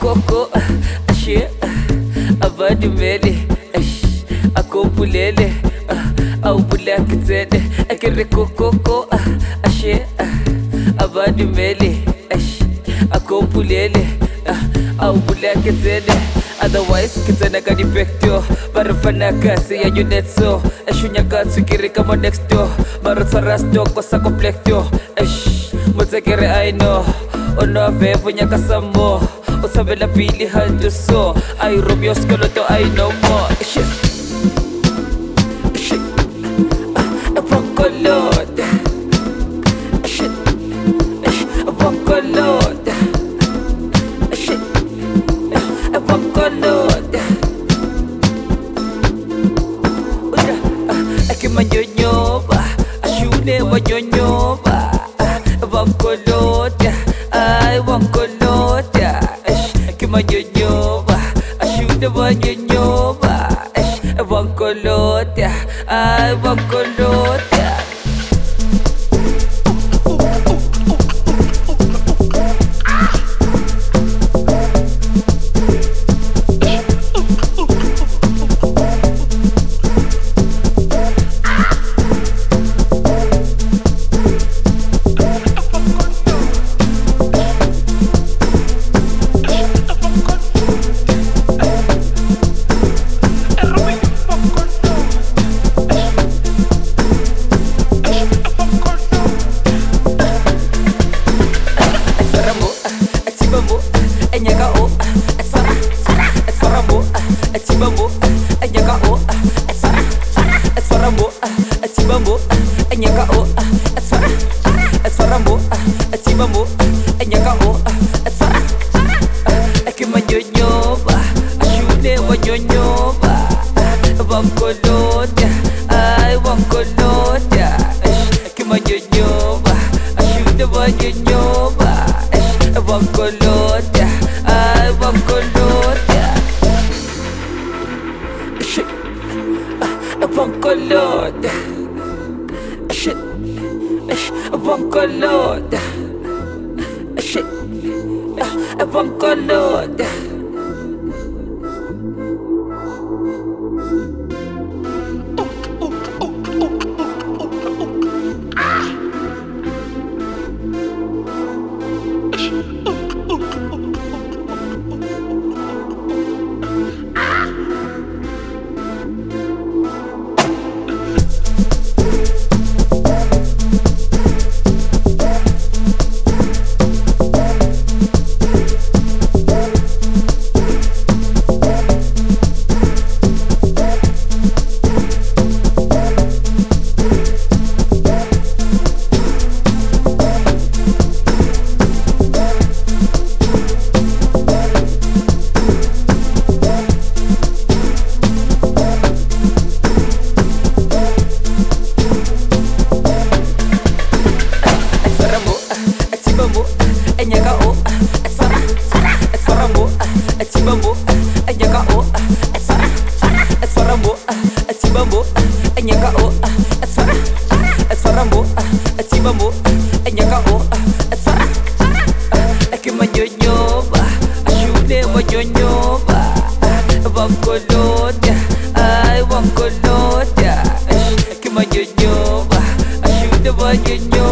coco, ashe, abadumele, akompulele, awubulakitsele, akere coco, ashe, abadumele, akompulele, awubulakitsele. Otherwise, kitsana kadi pekto, barafana kasi ya yunetso, eshunya katsu kiri kama next door, marotaras do kosa komplekto, mutekere I know, ono vevo nya kasamo, osabe la pili hanjo so, ay Romeo skoloto I know more, shit, apokolod, shit, apokolod. Manyonyoba, ashune wanyonyoba, wankoloda, ay wankoloda, kimanyonyoba, ashune wanyonyoba, wankoloda, ay wankoloda. Wankoloda, ay wankoloda, kimanyonyoba, ashune wanyonyoba, wankoloda, ay wankoloda, shit, wankoloda, shit, wankoloda, shit, wankoloda. Wankoloda, ay wankoloda, kimanyonyoba, ashune wanyonyoba.